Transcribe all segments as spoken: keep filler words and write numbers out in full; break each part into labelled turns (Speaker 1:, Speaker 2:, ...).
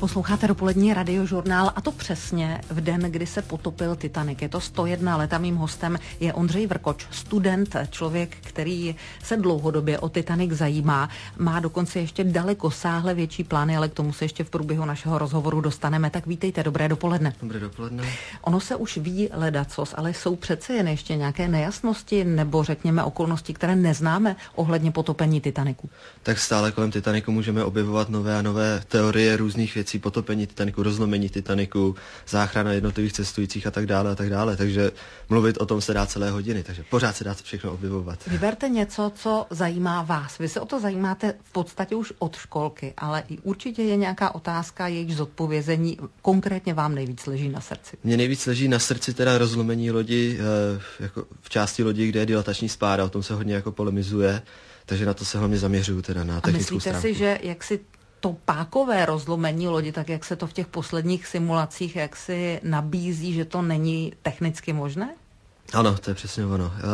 Speaker 1: Posloucháte dopolední radiožurnál a to přesně v den, kdy se potopil Titanic. Je to sto jedna let a mým hostem je Ondřej Vrkoč, student, člověk, který se dlouhodobě o Titanic zajímá. Má dokonce ještě dalekosáhle větší plány, ale k tomu se ještě v průběhu našeho rozhovoru dostaneme. Tak vítejte, dobré dopoledne.
Speaker 2: Dobré dopoledne.
Speaker 1: Ono se už ví ledacos, ale jsou přece jen ještě nějaké nejasnosti nebo řekněme okolnosti, které neznáme ohledně potopení Titanicu.
Speaker 2: Tak stále kolem Titanicu můžeme objevovat nové a nové teorie různých věcí, potopení Titanicu, rozlomení Titanicu, záchrana jednotlivých cestujících a tak dále a tak dále. Takže mluvit o tom se dá celé hodiny, takže pořád se dá všechno objevovat.
Speaker 1: Vyberte něco, co zajímá vás. Vy se o to zajímáte v podstatě už od školky, ale i určitě je nějaká otázka, jejíž zodpovězení konkrétně vám nejvíc leží na srdci.
Speaker 2: Mně nejvíc leží na srdci teda rozlomení lodi, jako v části lodi, kde je dilatační spára, o tom se hodně jako polemizuje, takže na to se hlavně zaměřuju teda na technickou stránku.
Speaker 1: A myslíte si, že jak si to pákové rozlomení lodi, tak jak se to v těch posledních simulacích jak si nabízí, že to není technicky možné?
Speaker 2: Ano, to je přesně ono. Uh,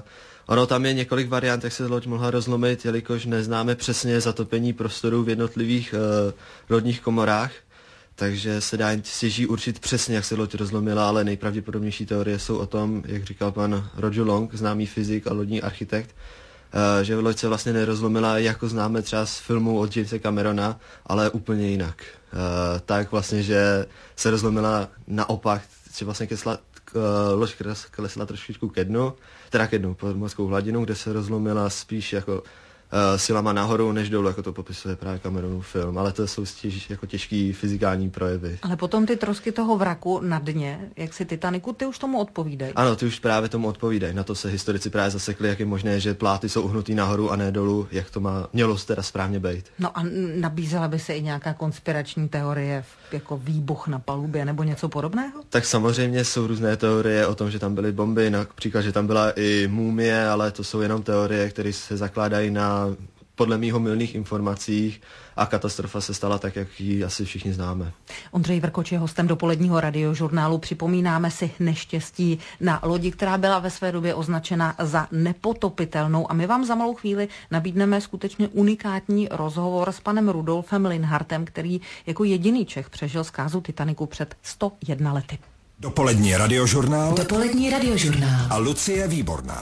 Speaker 2: ono tam je několik variant, jak se loď mohla rozlomit, jelikož neznáme přesně zatopení prostoru v jednotlivých uh, lodních komorách, takže se dá stěží určit přesně, jak se loď rozlomila, ale nejpravděpodobnější teorie jsou o tom, jak říkal pan Roger Long, známý fyzik a lodní architekt, Uh, že loď se vlastně nerozlomila, jako známe třeba z filmu od Jamesa Camerona, ale úplně jinak. Uh, tak vlastně, že se rozlomila naopak, že vlastně kesla, uh, loď klesla trošičku ke dnu, teda ke dnu, pod mořskou hladinu, kde se rozlomila spíš jako uh, silama nahoru než dolů, jako to popisuje právě Cameronův film, ale to jsou stěž, jako těžký fyzikální projevy.
Speaker 1: Ale potom ty trosky toho vraku na dně, jak si Titanicu, ty už tomu odpovídají.
Speaker 2: Ano, ty už právě tomu odpovídají. Na to se historici právě zasekli, jak je možné, že pláty jsou uhnutý nahoru a ne dolů, jak to má mělo teda správně být.
Speaker 1: No a nabízela by se i nějaká konspirační teorie, jako výbuch na palubě nebo něco podobného?
Speaker 2: Tak samozřejmě jsou různé teorie o tom, že tam byly bomby, například, že tam byla i mumie, ale to jsou jenom teorie, které se zakládají na podle mýho mylných informacích a katastrofa se stala tak, jak ji asi všichni známe.
Speaker 1: Ondřej Vrkoč je hostem dopoledního radiožurnálu. Připomínáme si neštěstí na lodi, která byla ve své době označena za nepotopitelnou a my vám za malou chvíli nabídneme skutečně unikátní rozhovor s panem Rudolfem Linhartem, který jako jediný Čech přežil zkázu Titanicu před sto jedna lety.
Speaker 3: Dopolední radiožurnál.
Speaker 1: Dopolední radiožurnál.
Speaker 3: A Lucie Výborná.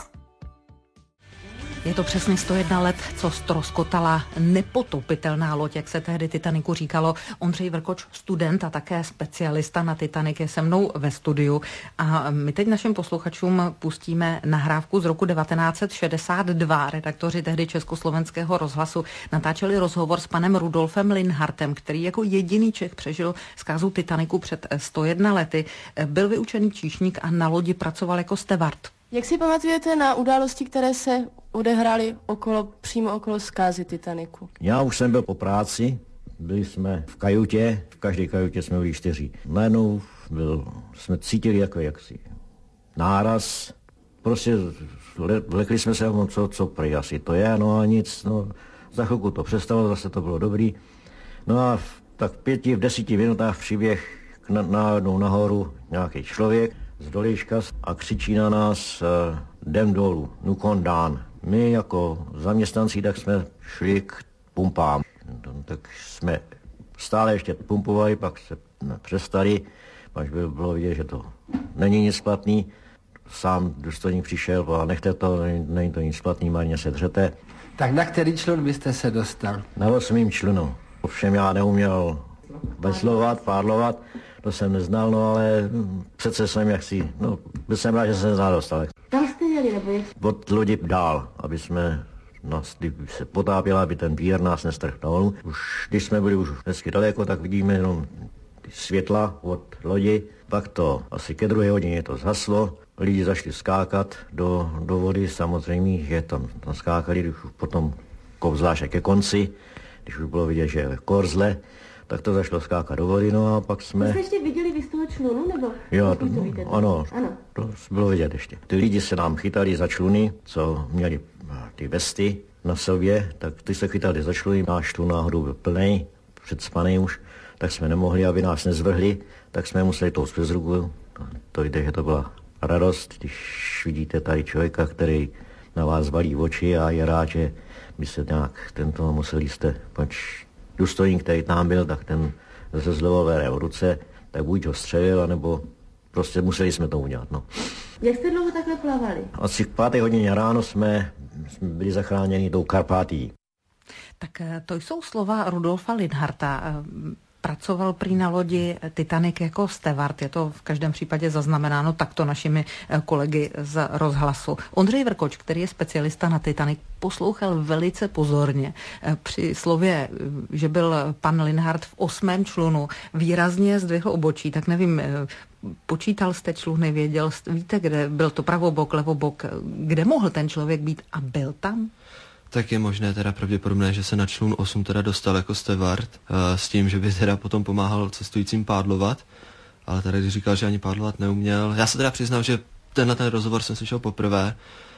Speaker 1: Je to přesně sto jedna let, co ztroskotala nepotopitelná loď, jak se tehdy Titanicu říkalo. Ondřej Vrkoč, student a také specialista na Titanic, je se mnou ve studiu. A my teď našim posluchačům pustíme nahrávku z roku devatenáct set šedesát dva. Redaktoři tehdy Československého rozhlasu natáčeli rozhovor s panem Rudolfem Linhartem, který jako jediný Čech přežil zkázu Titanicu před sto jedna lety. Byl vyučený číšník a na lodi pracoval jako stevard.
Speaker 4: Jak si pamatujete na události, které se odehrály okolo, přímo okolo zkázy Titanicu?
Speaker 5: Já už jsem byl po práci, byli jsme v kajutě, v každé kajutě jsme byli čtyři. Najednou byl, jsme cítili jako jaksi náraz, prostě vlekli jsme se, co, co prej asi to je, no a nic, no za chvilku to přestalo, zase to bylo dobrý. No a v, tak v pěti, v desíti minutách přiběh na, na, nahoru nějaký člověk z dolíčka a křičí na nás, jdem dolů, nukon dán. My jako zaměstnanci tak jsme šli k pumpám. Tak jsme stále ještě pumpovali, pak se přestali, až by bylo vidět, že to není nic platný. Sám důstojník přišel a nechte to, není to nic platný, marně se dřete.
Speaker 6: Tak na který člun byste se dostal? Na
Speaker 5: osmým člunu. Ovšem já neuměl veslovat, pádlovat, to jsem neznal, no ale přece jsem jaksi, no byl jsem rád, že jsem se dostal.
Speaker 4: Tam jste jeli, nebo jak?
Speaker 5: Od lodi dál, aby jsme nás, když se potápěla, aby ten vír nás nestrhl dolů. Už když jsme byli už hezky daleko, tak vidíme jenom ty světla od lodi, pak to asi ke druhé hodině to zhaslo, lidi zašli skákat do, do vody, samozřejmě, že tam, tam skákali, když už potom zvláště ke konci, když už bylo vidět, že je korzle, tak to zašlo skákat do vody, no a pak jsme...
Speaker 4: To jste ještě viděli vy z toho člunu, nebo?
Speaker 5: Jo, to, to ano, ano, to bylo vidět ještě. Ty lidi se nám chytali za čluny, co měli ty vesty na sobě, tak ty se chytali za čluny, náš člun náhodou byl plnej, předspaný už, tak jsme nemohli, aby nás nezvrhli, tak jsme museli to přes ruku. To, to jde, že to byla radost, když vidíte tady člověka, který na vás valí oči a je rád, že by se nějak tento museli jste, pač důstojník, který tam byl, tak ten se zlevové revoluce, tak buď ho střelil, anebo prostě museli jsme to udělat. No.
Speaker 4: Jak jste dlouho takhle plavali?
Speaker 5: Asi k páté hodině ráno jsme, jsme byli zachráněni tou Karpátií.
Speaker 1: Tak to jsou slova Rudolfa Linharta. Pracoval prý na lodi Titanic jako steward, je to v každém případě zaznamenáno takto našimi kolegy z rozhlasu. Ondřej Vrkoč, který je specialista na Titanic, poslouchal velice pozorně. Při slově, že byl pan Linhart v osmém člunu, výrazně zdvihl obočí, tak nevím, počítal jste čluny, věděl, víte, kde byl to pravobok, levobok, kde mohl ten člověk být a byl tam?
Speaker 2: Tak je možné teda pravděpodobné, že se na člun osm teda dostal jako steward s tím, že by teda potom pomáhal cestujícím pádlovat, ale tady když říkal, že ani pádlovat neuměl. Já se teda přiznám, že tenhle ten rozhovor jsem slyšel poprvé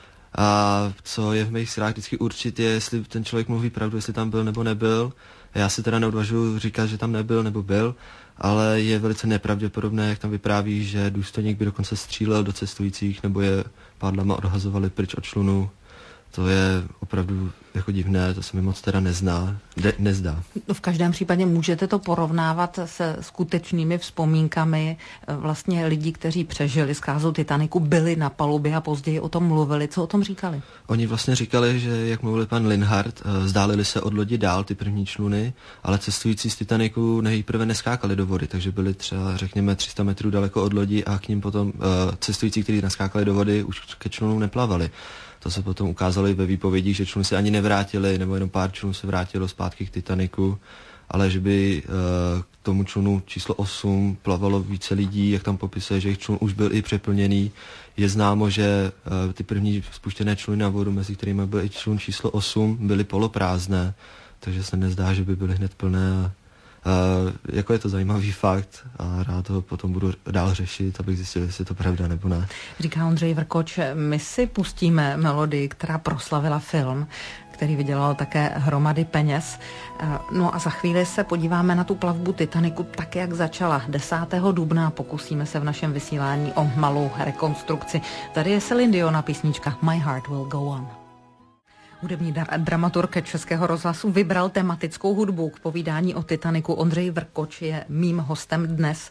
Speaker 2: a co je v mých silách vždycky určit je, jestli ten člověk mluví pravdu, jestli tam byl nebo nebyl. Já si teda neodvažuji říkat, že tam nebyl nebo byl, ale je velice nepravděpodobné, jak tam vypráví, že důstojník by dokonce střílel do cestujících nebo je pádlama odhazovali pryč od člunu. To je opravdu jako divné, to se mi moc teda nezná, de, nezdá.
Speaker 1: V každém případě můžete to porovnávat se skutečnými vzpomínkami vlastně lidí, kteří přežili zkázu Titaniku, byli na palubě a později o tom mluvili. Co o tom říkali?
Speaker 2: Oni vlastně říkali, že jak mluvil pan Linhart, vzdálili se od lodi dál ty první čluny, ale cestující z Titaniku nejprve neskákali do vody, takže byli třeba řekněme tři sta metrů daleko od lodi a k ním potom uh, cestující, kteří naskákali do vody, už ke člunům neplavali. To se potom ukázalo i ve výpovědích, že čluny se ani nevrátili, nebo jenom pár člunů se vrátilo zpátky k Titaniku, ale že by uh, k tomu člunu číslo osm plavalo více lidí, jak tam popisuje, že jejich člun už byl i přeplněný. Je známo, že uh, ty první spuštěné čluny na vodu, mezi kterými byl i člun číslo osm, byly poloprázdné, takže se nezdá, že by byly hned plné. Uh, jako je to zajímavý fakt a rád ho potom budu dál řešit, abych zjistil, jestli je to pravda nebo ne.
Speaker 1: Říká Ondřej Vrkoč, my si pustíme melodii, která proslavila film, který vydělal také hromady peněz. No a za chvíli se podíváme na tu plavbu Titaniku tak, jak začala desátého dubna. Pokusíme se v našem vysílání o malou rekonstrukci. Tady je Celine Dion a písnička My Heart Will Go On. Hudební dramaturg Českého rozhlasu vybral tematickou hudbu k povídání o Titaniku. Ondřej Vrkoč je mým hostem dnes.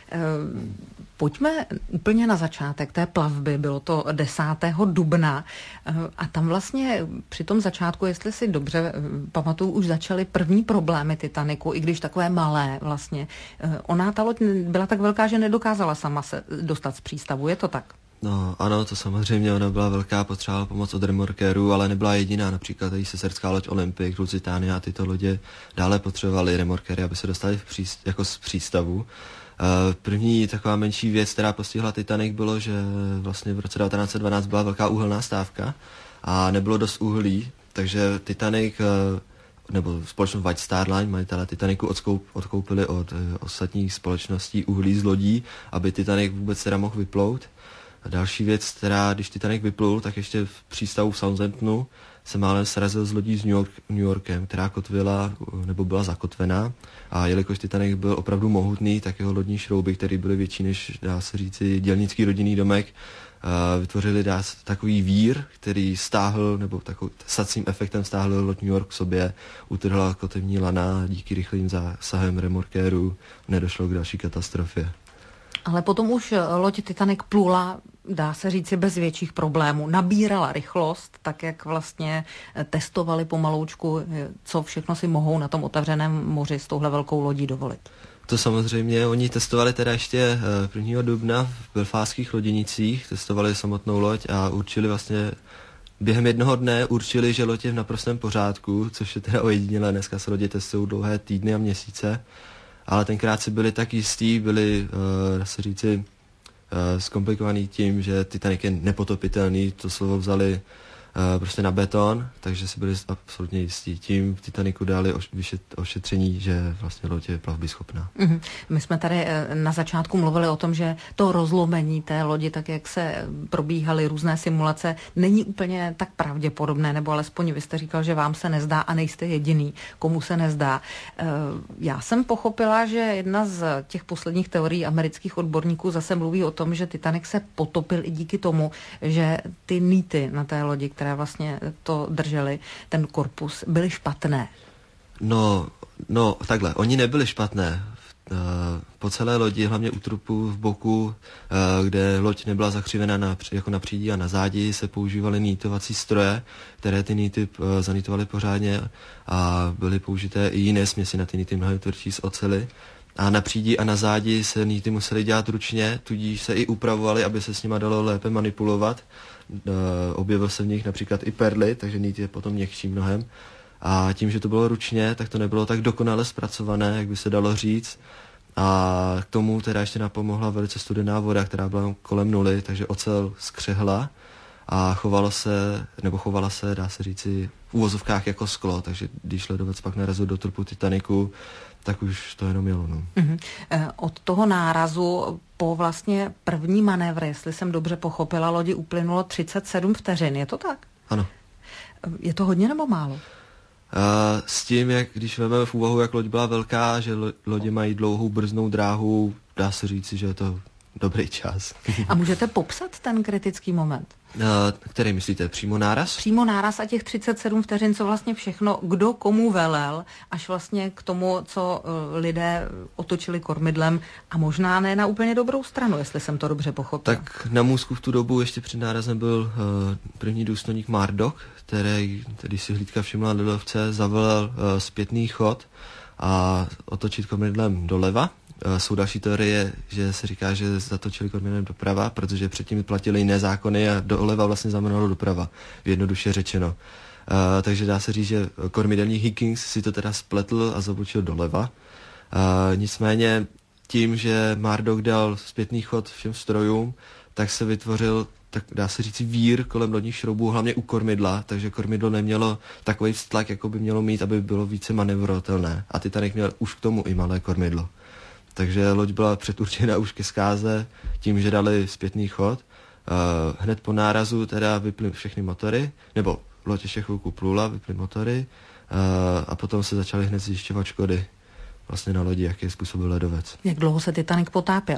Speaker 1: Pojďme úplně na začátek té plavby, bylo to desátého dubna a tam vlastně při tom začátku, jestli si dobře pamatuju, už začaly první problémy Titaniku, i když takové malé vlastně. Ona, ta loď byla tak velká, že nedokázala sama se dostat z přístavu, je to tak?
Speaker 2: No ano, to samozřejmě, ona byla velká, potřebovala pomoc od remorkérů, ale nebyla jediná, například i seserská loď Olympic, Lusitania a tyto lodě dále potřebovaly remorkéry, aby se dostali v příst, jako z přístavu. Uh, první taková menší věc, která postihla Titanic, bylo, že vlastně v roce devatenáct set dvanáct byla velká uhelná stávka a nebylo dost uhlí, takže Titanic, uh, nebo společnost White Star Line, majitelé Titanicu odkoup, odkoupili od uh, ostatních společností uhlí z lodí, aby Titanic vůbec teda mohl vyplout. A další věc, která, když Titanic vyplul, tak ještě v přístavu v Southamptonu se málem srazil z lodí s New, York, New Yorkem, která kotvila, nebo byla zakotvená. A jelikož Titanic byl opravdu mohutný, tak jeho lodní šrouby, které byly větší než, dá se říci, dělnický rodinný domek, uh, vytvořili dá se, takový vír, který stáhl, nebo takovým sacím efektem stáhl loď New York k sobě, utrhla kotevní lana, díky rychlým zásahem remorkérů nedošlo k další katastrofě.
Speaker 1: Ale potom už loď Titanic plula, dá se říci, bez větších problémů. Nabírala rychlost, tak jak vlastně testovali pomaloučku, co všechno si mohou na tom otevřeném moři s touhle velkou lodí dovolit.
Speaker 2: To samozřejmě, oni testovali teda ještě prvního dubna v belfastských loděnicích, testovali samotnou loď a určili vlastně, během jednoho dne určili, že loď je v naprostém pořádku, což je teda ojedinělé, dneska se lodě testují dlouhé týdny a měsíce. Ale tenkrát si byli tak jistí, byli, uh, dá se říci, uh, zkomplikovaný tím, že Titanic je nepotopitelný, to slovo vzali uh, prostě na beton, takže si byli absolutně jistí. Tím v Titanicu dali oš- ošetření, že vlastně loď je plavbyschopná.
Speaker 1: Mm-hmm. My jsme tady na začátku mluvili o tom, že to rozlomení té lodi, tak jak se probíhaly různé simulace, není úplně tak pravděpodobné, nebo alespoň vy jste říkal, že vám se nezdá a nejste jediný, komu se nezdá. Já jsem pochopila, že jedna z těch posledních teorií amerických odborníků zase mluví o tom, že Titanic se potopil i díky tomu, že ty nýty na té lodi, které vlastně to držely, ten korpus, byly špatné.
Speaker 2: No, no takhle, oni nebyli špatné. po celé lodi, hlavně u trupu v boku, kde loď nebyla zakřivena na, jako na přídi a na zádi, se používaly nýtovací stroje, které ty nýty zanýtovaly pořádně a byly použité i jiné směsi na ty nýty mnohem tvrdší z oceli. A na přídi a na zádi se nýty musely dělat ručně, tudíž se i upravovaly, aby se s nima dalo lépe manipulovat. Objevil se v nich například i perly, takže nýt je potom měkčí mnohem. A tím, že to bylo ručně, tak to nebylo tak dokonale zpracované, jak by se dalo říct. A k tomu teda ještě napomohla velice studená voda, která byla kolem nuly, takže ocel skřehla a chovalo se, nebo chovala se, dá se říci, v úvozovkách jako sklo, takže když ledovec pak narazil do trupu Titaniku, tak už to jenom jelo. No.
Speaker 1: Mm-hmm. Od toho nárazu po vlastně první manévr, jestli jsem dobře pochopila, lodi uplynulo třicet sedm vteřin, je to tak?
Speaker 2: Ano.
Speaker 1: Je to hodně nebo málo?
Speaker 2: Uh, s tím, jak když vezmeme v úvahu, jak loď byla velká, že lo, lodě mají dlouhou brznou dráhu, dá se říci, že je to dobrý čas.
Speaker 1: A můžete popsat ten kritický moment?
Speaker 2: Uh, který myslíte? Přímo náraz?
Speaker 1: Přímo náraz a těch třicet sedm vteřin, co vlastně všechno, kdo komu velel, až vlastně k tomu, co uh, lidé otočili kormidlem a možná ne na úplně dobrou stranu, jestli jsem to dobře pochopil.
Speaker 2: Tak na můzku v tu dobu ještě před nárazem byl uh, první důstojník Murdoch, který, když si hlídka všimla ledovce, zavolal uh, zpětný chod a otočit kormidlem doleva. Uh, jsou další teorie, že se říká, že zatočili kormidlem doprava, protože předtím platily jiné zákony a doleva vlastně znamenalo doprava, jednoduše řečeno. Uh, takže dá se říct, že kormidelník Higgins si to teda spletl a zabočil doleva. Uh, nicméně tím, že Murdoch dal zpětný chod všem strojům, tak se vytvořil, tak dá se říct, vír kolem lodních šroubů, hlavně u kormidla, takže kormidlo nemělo takový vztlak, jako by mělo mít, aby bylo více manevrovatelné. A Titanic měl už k tomu i malé kormidlo. Takže loď byla předurčena už ke zkáze tím, že dali zpětný chod. Uh, hned po nárazu teda vyply všechny motory, nebo loď ještě chvilku plula, vyply motory uh, a potom se začaly hned zjišťovat škody vlastně na lodi, jaký způsobil ledovec.
Speaker 1: Jak dlouho se Titanic potápěl?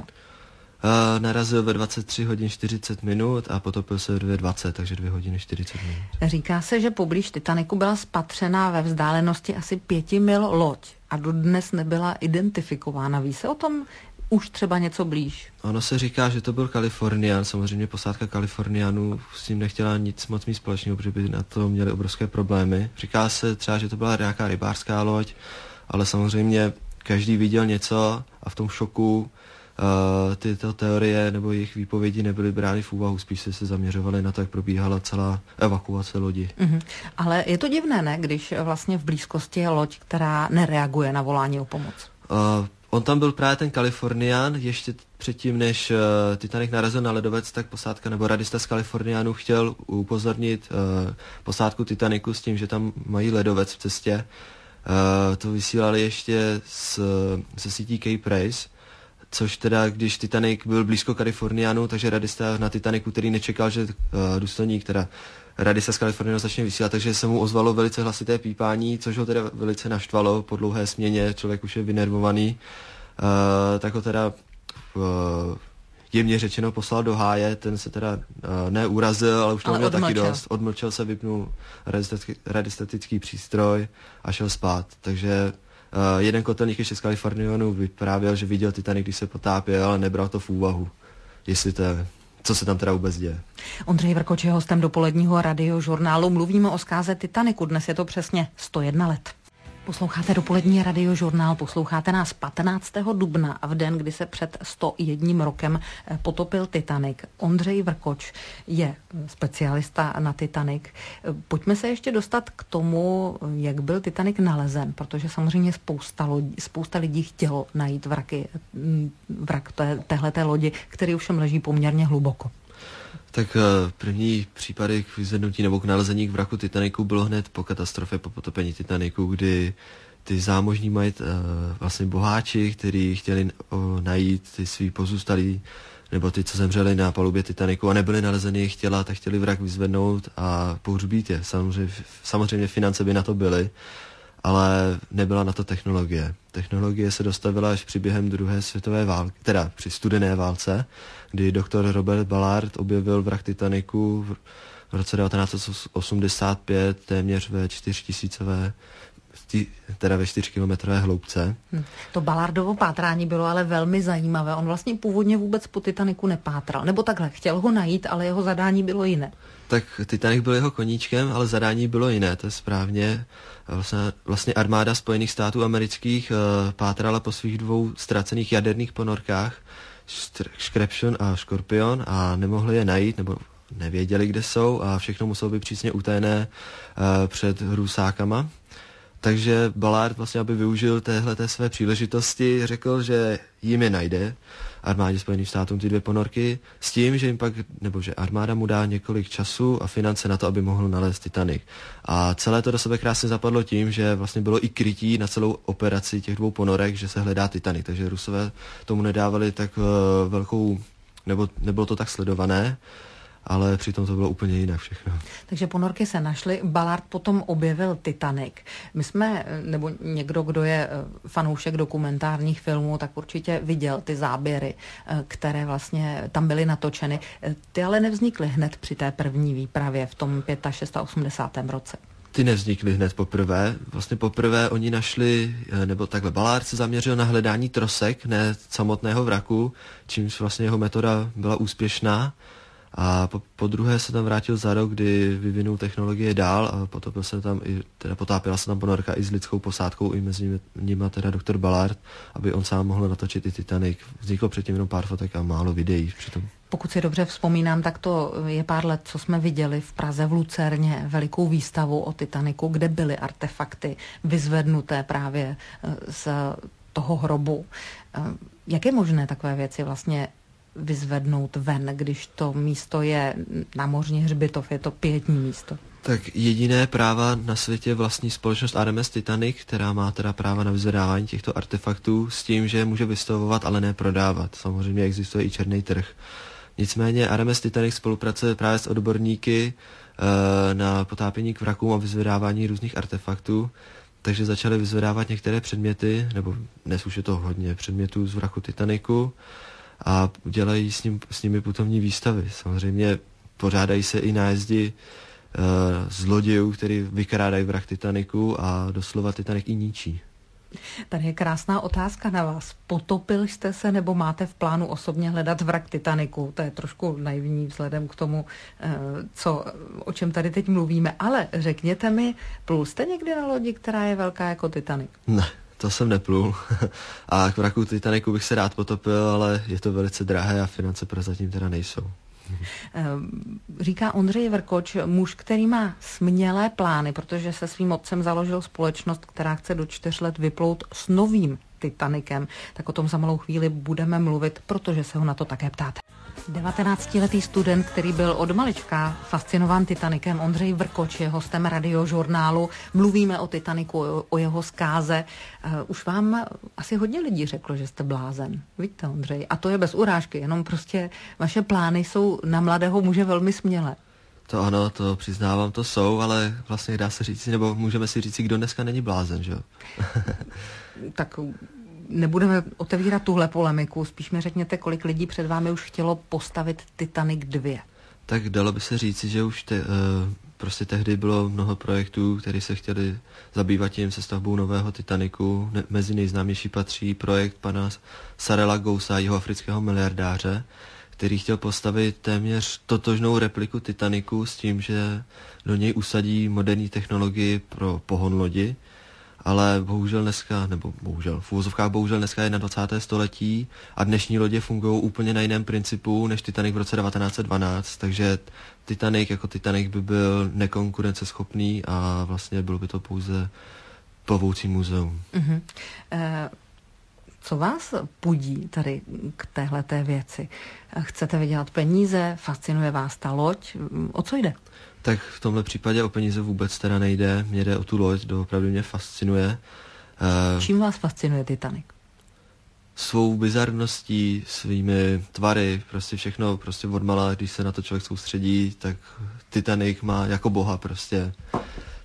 Speaker 2: Uh, narazil ve dvacet tři hodin čtyřicet minut a potopil se ve dvě dvacet, takže dvě hodiny čtyřicet minut.
Speaker 1: Říká se, že poblíž Titaniku byla spatřena ve vzdálenosti asi pěti mil loď a dodnes nebyla identifikována. Ví se o tom už třeba něco blíž?
Speaker 2: Ono se říká, že to byl Kalifornián, samozřejmě posádka Kaliforniánů s ním nechtěla nic moc mít společného, protože by na to měli obrovské problémy. Říká se třeba, že to byla nějaká rybářská loď, ale samozřejmě každý viděl něco a v tom šoku Uh, tyto teorie nebo jejich výpovědi nebyly brány v úvahu, spíš se, se zaměřovaly na to, jak probíhala celá evakuace lodi.
Speaker 1: Mm-hmm. Ale je to divné, ne, když vlastně v blízkosti je loď, která nereaguje na volání o pomoc?
Speaker 2: Uh, on tam byl právě ten Kalifornián, ještě předtím, než uh, Titanic narazil na ledovec, tak posádka nebo radista z Kaliforniánu chtěl upozornit uh, posádku Titaniku s tím, že tam mají ledovec v cestě. Uh, to vysílali ještě z, ze sítí Cape Race, což teda, když Titanic byl blízko Kaliforniánu, takže radista na Titaniku, který nečekal, že uh, důstojník, teda radista z Kaliforniánu začne vysílat, takže se mu ozvalo velice hlasité pípání, což ho teda velice naštvalo po dlouhé směně, člověk už je vynervovaný, uh, tak ho teda uh, jemně řečeno poslal do háje, ten se teda uh, neurazil, ale už to měl taky dost, odmlčel se, vypnul radiostatický přístroj a šel spát, takže Uh, jeden kotelník ještě z Kaliforniánu vyprávěl, že viděl Titanic, když se potápěl, ale nebral to v úvahu, jestli to, co se tam teda vůbec děje.
Speaker 1: Ondřej Vrkoč je hostem dopoledního radiožurnálu. Mluvíme o zkáze Titaniku. Dnes je to přesně sto jedna let. Posloucháte dopolední radiožurnál, posloucháte nás patnáctého dubna a v den, kdy se před sto jedním rokem potopil Titanic. Ondřej Vrkoč je specialista na Titanic. Pojďme se ještě dostat k tomu, jak byl Titanic nalezen, protože samozřejmě spousta, lodí, spousta lidí chtělo najít vraky, vrak té, téhleté lodi, který ovšem leží poměrně hluboko.
Speaker 2: Tak první případy k vyzvednutí nebo k nalezení k vraku Titaniku bylo hned po katastrofě, po potopení Titaniku, kdy ty zámožní majit vlastně boháči, kteří chtěli najít ty svý pozůstalí, nebo ty, co zemřeli na palubě Titaniku a nebyli nalezeni jejich těla, tak chtěli vrak vyzvednout a pohřbít je. Samozřejmě, samozřejmě finance by na to byly, ale nebyla na to technologie. Technologie se dostavila až při během druhé světové války, teda při studené válce, kdy doktor Robert Ballard objevil vrak Titaniku v roce devatenáct set osmdesát pět téměř ve čtyřtisícové tý, teda ve čtyřkilometrové hloubce.
Speaker 1: Hm. To Ballardovo pátrání bylo ale velmi zajímavé. On vlastně původně vůbec po Titaniku nepátral. Nebo takhle, chtěl ho najít, ale jeho zadání bylo jiné.
Speaker 2: Tak Titanic byl jeho koníčkem, ale zadání bylo jiné, to je správně. Vlastně, vlastně armáda Spojených států amerických uh, pátrala po svých dvou ztracených jaderných ponorkách, Scraption a Scorpion, a nemohli je najít, nebo nevěděli, kde jsou, a všechno muselo být přísně utajené uh, před hrusákama. Takže Ballard vlastně, aby využil téhleté své příležitosti, řekl, že jim je najde, armádě Spojených států, ty dvě ponorky, s tím, že jim pak, nebo že armáda mu dá několik času a finance na to, aby mohl nalézt Titanic. A celé to do sebe krásně zapadlo tím, že vlastně bylo i krytí na celou operaci těch dvou ponorek, že se hledá Titanic. Takže Rusové tomu nedávali tak uh, velkou, nebo nebylo to tak sledované, ale přitom to bylo úplně jinak všechno.
Speaker 1: Takže ponorky se našly, Ballard potom objevil Titanic. My jsme, nebo někdo, kdo je fanoušek dokumentárních filmů, tak určitě viděl ty záběry, které vlastně tam byly natočeny. Ty ale nevznikly hned při té první výpravě v tom osmdesátém pátém roce.
Speaker 2: Ty nevznikly hned poprvé. Vlastně poprvé oni našli, nebo takhle, Ballard se zaměřil na hledání trosek, ne samotného vraku, čímž vlastně jeho metoda byla úspěšná. A po, po druhé se tam vrátil za rok, kdy vyvinul technologie dál a potopil se tam i, teda potápila se tam ponorka i s lidskou posádkou, i mezi nimi, nimi teda doktor Ballard, aby on sám mohl natočit i Titanic. Vzniklo předtím jenom pár fotek a málo videí přitom.
Speaker 1: Pokud si dobře vzpomínám, tak to je pár let, co jsme viděli v Praze v Lucerně velikou výstavu o Titaniku, kde byly artefakty vyzvednuté právě z toho hrobu. Jak je možné takové věci vlastně vyzvednout ven, když to místo je námořní hřbitov, je to pietní místo?
Speaker 2: Tak jediné práva na světě vlastní společnost R M S Titanic, která má teda práva na vyzvedávání těchto artefaktů s tím, že je může vystavovat, ale ne prodávat. Samozřejmě existuje i černý trh. Nicméně R M S Titanic spolupracuje právě s odborníky e, na potápění k vrakům a vyzvedávání různých artefaktů, takže začali vyzvedávat některé předměty, nebo dnes už je to hodně předmětů z vraku Titanicu, a dělají s, ním, s nimi putovní výstavy. Samozřejmě pořádají se i nájezdy uh, zlodějů, kteří vykrádají vrak Titanicu a doslova Titanic i ničí.
Speaker 1: Tady je krásná otázka na vás. Potopil jste se nebo máte v plánu osobně hledat vrak Titanicu? To je trošku naivní vzhledem k tomu, co, o čem tady teď mluvíme. Ale řekněte mi, plul jste někdy na lodi, která je velká jako Titanic?
Speaker 2: Ne. To jsem neplul. A k vraku Titanicu bych se rád potopil, ale je to velice drahé a finance prozatím teda nejsou.
Speaker 1: Říká Ondřej Vrkoč, muž, který má smělé plány, protože se svým otcem založil společnost, která chce do čtyř let vyplout s novým Titanicem. Tak o tom za malou chvíli budeme mluvit, protože se ho na to také ptáte. devatenáctiletý student, který byl od malička fascinován Titanicem, Ondřej Vrkoč je hostem Radiožurnálu. Mluvíme o Titanicu, o jeho zkáze. Už vám asi hodně lidí řeklo, že jste blázen. Víte, Ondřej? A to je bez urážky, jenom prostě vaše plány jsou na mladého muže velmi smělé.
Speaker 2: To ano, to přiznávám, to jsou, ale vlastně dá se říct, nebo můžeme si říct, kdo dneska není blázen, že jo?
Speaker 1: Tak nebudeme otevírat tuhle polemiku, spíš mi řekněte, kolik lidí před vámi už chtělo postavit Titanic dva.
Speaker 2: Tak dalo by se říci, že už te, uh, prostě tehdy bylo mnoho projektů, které se chtěli zabývat tím sestavbou nového Titanicu. Ne, mezi nejznámější patří projekt pana Sarela Gousa, jihoafrického miliardáře, který chtěl postavit téměř totožnou repliku Titanicu s tím, že do něj usadí moderní technologii pro pohon lodi. Ale bohužel dneska, nebo bohužel, v úvozovkách bohužel dneska je na dvacátém století a dnešní lodě fungují úplně na jiném principu než Titanic v roce devatenáct set dvanáct, takže Titanic jako Titanic by byl nekonkurenceschopný a vlastně bylo by to pouze plovoucí muzeum. Uh-huh.
Speaker 1: E, co vás pudí tady k téhleté věci? Chcete vydělat peníze? Fascinuje vás ta loď? O co jde?
Speaker 2: Tak v tomhle případě o peníze vůbec teda nejde. Mě jde o tu loď, to opravdu mě fascinuje.
Speaker 1: Čím vás fascinuje Titanic?
Speaker 2: Svou bizarností, svými tvary, prostě všechno, prostě odmala, když se na to člověk soustředí, tak Titanic má jako boha prostě.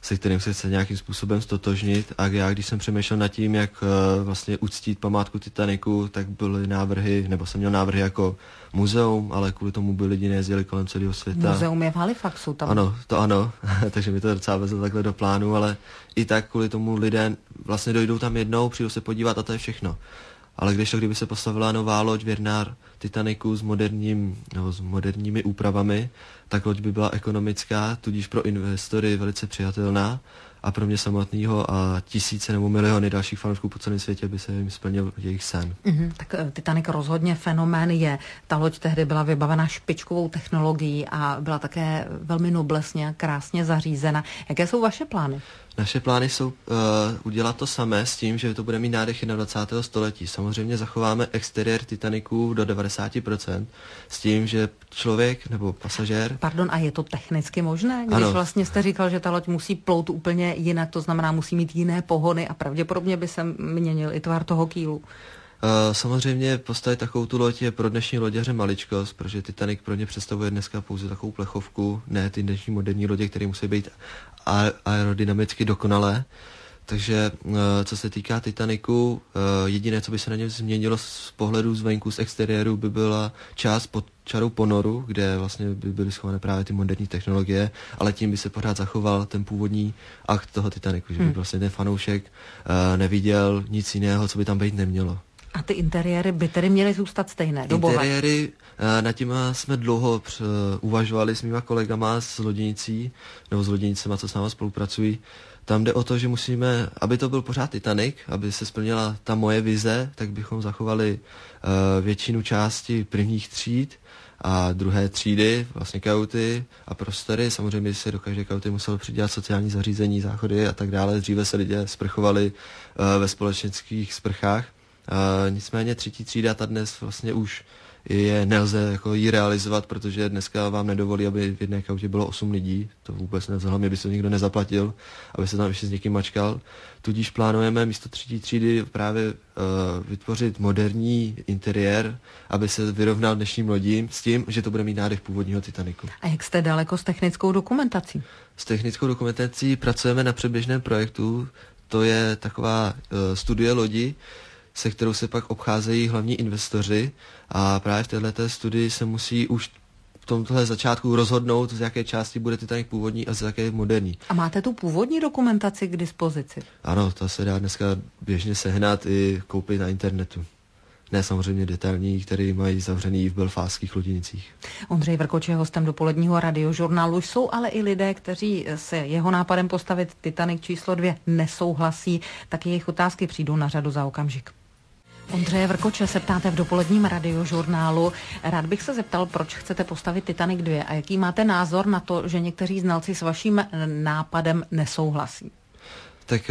Speaker 2: se kterým se chce nějakým způsobem stotožnit. A já, když jsem přemýšlel nad tím, jak uh, vlastně uctít památku Titaniku, tak byly návrhy, nebo jsem měl návrhy jako muzeum, ale kvůli tomu by lidi nejezdili kolem celého světa.
Speaker 1: Muzeum je v Halifaxu tam.
Speaker 2: Ano, to ano, takže mi to docela vezlo takhle do plánu, ale i tak kvůli tomu lidé vlastně dojdou tam jednou, přijdou se podívat a to je všechno. Ale když to, kdyby se postavila nová loď věrná Titaniku s moderním, nebo s moderními úpravami, tak loď by byla ekonomická, tudíž pro investory velice přijatelná a pro mě samotného a tisíce nebo miliony dalších fanoušků po celém světě by se jim splnil jejich sen.
Speaker 1: Mm-hmm, tak Titanic rozhodně fenomén je. Ta loď tehdy byla vybavena špičkovou technologií a byla také velmi noblesně a krásně zařízena. Jaké jsou vaše plány?
Speaker 2: Naše plány jsou uh, udělat to samé s tím, že to bude mít nádech dvacátého prvního století. Samozřejmě zachováme exteriér Titaniku do devadesát procent s tím, že člověk nebo pasažér...
Speaker 1: Pardon, a je to technicky možné? Když
Speaker 2: ano.
Speaker 1: vlastně jste říkal, že ta loď musí plout úplně jinak, to znamená musí mít jiné pohony a pravděpodobně by se měnil i tvar toho kýlu.
Speaker 2: Uh, samozřejmě postavit takovou tu loď je pro dnešní loďaře maličkost, protože Titanic pro ně představuje dneska pouze takovou plechovku, ne ty dnešní moderní lodě, které musí být a- aerodynamicky dokonalé. Takže uh, co se týká Titanicu, uh, jediné, co by se na něm změnilo z pohledu zvenku, z exteriéru, by byla část pod čarou ponoru, kde vlastně by byly schované právě ty moderní technologie, ale tím by se pořád zachoval ten původní akt toho Titanicu, hmm. že by vlastně ten fanoušek uh, neviděl nic jiného, co by tam být nemělo.
Speaker 1: A ty interiéry by tedy měly zůstat stejné, dobové?
Speaker 2: Interiéry, nad tím jsme dlouho uvažovali s mýma kolegama z loděnicí, nebo s loděnicema, co s náma spolupracují. Tam jde o to, že musíme, aby to byl pořád Titanic, aby se splnila ta moje vize, tak bychom zachovali uh, většinu části prvních tříd a druhé třídy, vlastně kajuty a prostory. Samozřejmě se do každé kajuty muselo přidělat sociální zařízení, záchody a tak dále. Dříve se lidé sprchovali uh, ve společenských sprchách. Uh, nicméně třetí třída ta dnes vlastně už je nelze jako ji realizovat, protože dneska vám nedovolí, aby v jedné kautě bylo osm lidí, to vůbec ne, hlavně by se nikdo nezaplatil, aby se tam ještě s někým mačkal. Tudíž plánujeme místo třetí třídy právě uh, vytvořit moderní interiér, aby se vyrovnal dnešním lodím s tím, že to bude mít nádech původního Titanicu.
Speaker 1: A jak jste daleko s technickou dokumentací?
Speaker 2: S technickou dokumentací pracujeme na předběžném projektu, to je taková uh, studie lodi, se kterou se pak obcházejí hlavní investoři a právě v této studii se musí už v tomhle začátku rozhodnout, z jaké části bude Titanic původní a z jaké moderní.
Speaker 1: A máte tu původní dokumentaci k dispozici?
Speaker 2: Ano, to se dá dneska běžně sehnat i koupit na internetu. Ne samozřejmě detailní, který mají zavřený v belfastských loděnicích.
Speaker 1: Ondřej Vrkoč je hostem dopoledního radiožurnálu. Jsou ale i lidé, kteří se jeho nápadem postavit Titanic číslo dvě nesouhlasí, tak jejich otázky přijdou na řadu za okamžik. Ondřeje Vrkoče se ptáte v dopoledním radiožurnálu. Rád bych se zeptal, proč chcete postavit Titanic dva a jaký máte názor na to, že někteří znalci s vaším nápadem nesouhlasí?
Speaker 2: Tak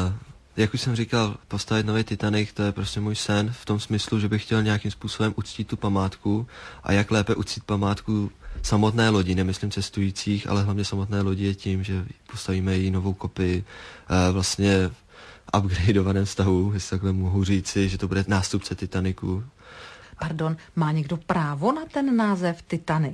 Speaker 2: jak už jsem říkal, postavit nový Titanic, to je prostě můj sen v tom smyslu, že bych chtěl nějakým způsobem uctít tu památku a jak lépe uctít památku samotné lodi, nemyslím cestujících, ale hlavně samotné lodi je tím, že postavíme její novou kopii vlastně upgradeovaném stavu, jestli takhle mohu říci, že to bude nástupce Titanicu.
Speaker 1: Pardon, má někdo právo na ten název Titanic?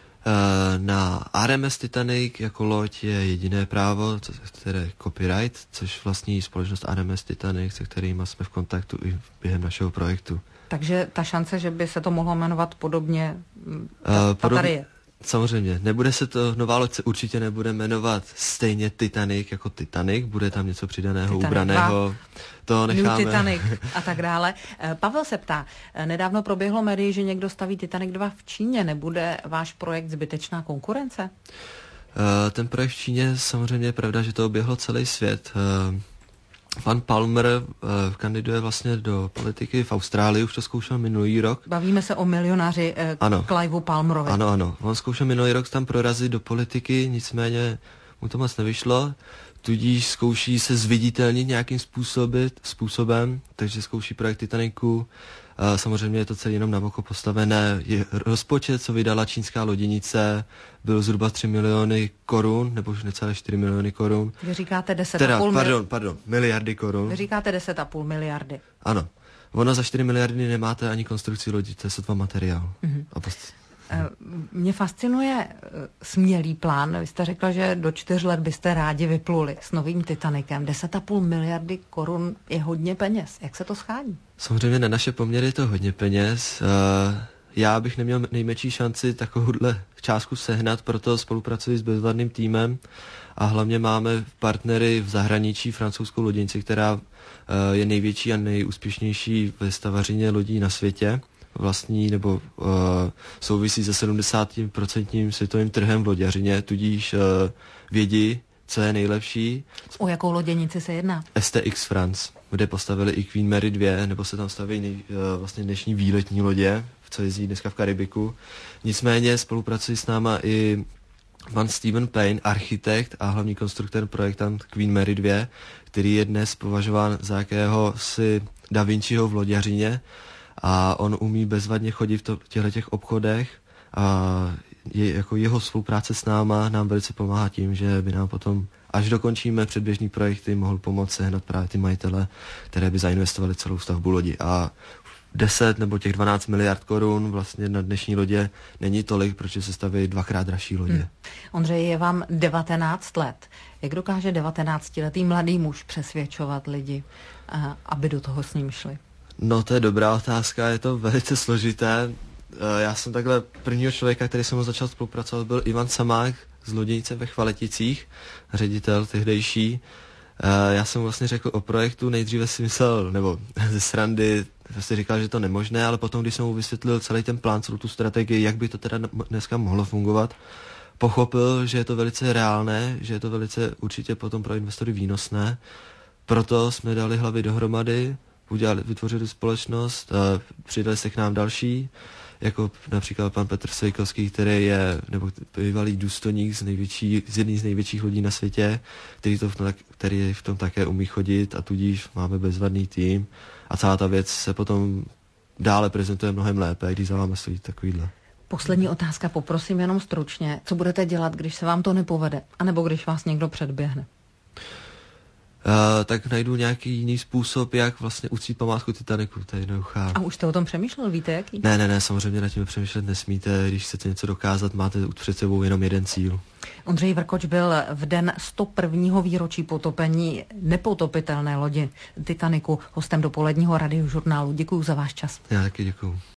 Speaker 2: Na R M S Titanic jako loď je jediné právo, které je copyright, což vlastní společnost R M S Titanic, se kterými jsme v kontaktu i během našeho projektu.
Speaker 1: Takže ta šance, že by se to mohlo jmenovat podobně, ta,
Speaker 2: uh,
Speaker 1: ta
Speaker 2: podob...
Speaker 1: tady je.
Speaker 2: Samozřejmě, nebude se to, nová loď se určitě nebude jmenovat stejně Titanic jako Titanic, bude tam něco přidaného, Titanic ubraného, dva. To necháme.
Speaker 1: New Titanic a tak dále. Pavel se ptá, nedávno proběhlo médii, že někdo staví Titanic dva v Číně, nebude váš projekt zbytečná konkurence?
Speaker 2: Uh, ten projekt v Číně, samozřejmě je pravda, že to oběhlo celý svět. Uh, Pan Palmer uh, kandiduje vlastně do politiky v Austrálii, už to zkoušel minulý rok.
Speaker 1: Bavíme se o milionáři uh, Cliveu Palmerovi.
Speaker 2: Ano, ano. On zkoušel minulý rok tam prorazit do politiky, nicméně mu to moc nevyšlo, tudíž zkouší se zviditelnit nějakým způsoby, způsobem, takže zkouší projekt Titanicu. Uh, samozřejmě je to celé jenom na oko postavené. Je rozpočet, co vydala čínská loděnice, byl zhruba tři miliony korun, nebo už necelé čtyři miliony korun.
Speaker 1: Vy říkáte deset
Speaker 2: teda,
Speaker 1: a půl
Speaker 2: pardon, pardon, miliardy korun.
Speaker 1: Vy říkáte deset a půl miliardy.
Speaker 2: Ano. Ono za čtyři miliardy nemáte ani konstrukci lodí, to je sotva materiál. Mm-hmm. A post...
Speaker 1: Mě fascinuje smělý plán. Vy jste řekla, že do čtyř let byste rádi vypluli s novým Titanikem. deset a půl miliardy korun je hodně peněz. Jak se to schání?
Speaker 2: Samozřejmě na naše poměry je to hodně peněz. Já bych neměl nejmenší šanci takovouhle částku sehnat, proto spolupracuji s bezvadným týmem a hlavně máme partnery v zahraničí, francouzskou loděnici, která je největší a nejúspěšnější ve stavařině lodí na světě. Vlastní nebo uh, souvisí se sedmdesát procent světovým trhem v loďařině, tudíž uh, vědí, co je nejlepší.
Speaker 1: O jakou loděnici se jedná?
Speaker 2: S T X France, kde postavili i Queen Mary dva, nebo se tam staví nej, uh, vlastně dnešní výletní lodě, co jezdí dneska v Karibiku. Nicméně spolupracují s náma i pan Stephen Payne, architekt a hlavní konstruktor, projektant Queen Mary dva, který je dnes považován za jakéhosi Da Vinciho v loďařině. A on umí bezvadně chodit v těchto těch obchodech a je, jako jeho spolupráce s náma nám velice pomáhá tím, že by nám potom, až dokončíme předběžný projekty, mohl pomoct sehnat právě ty majitele, které by zainvestovali celou stavbu lodi. A deset nebo těch dvanáct miliard korun vlastně na dnešní lodě není tolik, protože se staví dvakrát dražší lodě. Hmm.
Speaker 1: Ondřej, je vám devatenáct let. Jak dokáže devatenáctiletý mladý muž přesvědčovat lidi, aby do toho s ním šli?
Speaker 2: No, to je dobrá otázka, je to velice složité. Já jsem takhle prvního člověka, který jsem začal spolupracovat, byl Ivan Samák z loděnice ve Chvaleticích, ředitel tehdejší. Já jsem vlastně řekl o projektu, nejdříve si myslel, nebo ze srandy, si říkal, že to nemožné, ale potom, když jsem mu vysvětlil celý ten plán, celou tu strategii, jak by to teda dneska mohlo fungovat, pochopil, že je to velice reálné, že je to velice určitě potom pro investory výnosné. Proto jsme dali hlavy dohromady, udělali, vytvořili společnost, a přidali se k nám další, jako například pan Petr Svejkovský, který je, nebo bývalý důstojník z, největší, z jedné z největších lodí na světě, který, to v tom, který v tom také umí chodit a tudíž máme bezvadný tým a celá ta věc se potom dále prezentuje mnohem lépe, když za vámi stojí takovýhle.
Speaker 1: Poslední otázka, poprosím jenom stručně. Co budete dělat, když se vám to nepovede? A nebo když vás někdo předběhne?
Speaker 2: Uh, tak najdu nějaký jiný způsob, jak vlastně uctít památku Titaniku, to je jednoduchá.
Speaker 1: A už jste o tom přemýšlel, víte jaký?
Speaker 2: Ne, ne, ne, samozřejmě nad tím přemýšlet nesmíte, když chcete něco dokázat, máte před sebou jenom jeden cíl.
Speaker 1: Ondřej Vrkoč byl v den sto prvního výročí potopení nepotopitelné lodi Titaniku hostem dopoledního radiožurnálu. Děkuju za váš čas.
Speaker 2: Já taky děkuju.